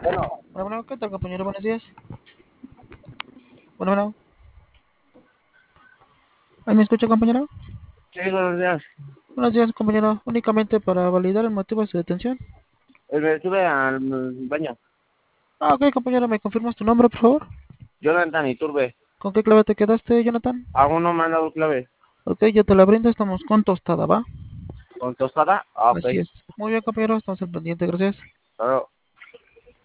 Bueno, ¿qué tal, compañero? Buenos días. Bueno, ¿ahí me escucha, compañero? Sí, buenos días. Buenos días, compañero. Únicamente para validar el motivo de su detención. Estuve al baño. Ok, compañero, ¿me confirmas tu nombre, por favor? Jonathan Iturbe. ¿Con qué clave te quedaste, Jonathan? Aún no me han dado clave. Ok, yo te la brindo, estamos con tostada, ¿va? ¿Con tostada? Ah, ok. Así es. Muy bien, compañero, estamos al pendiente, gracias. Claro.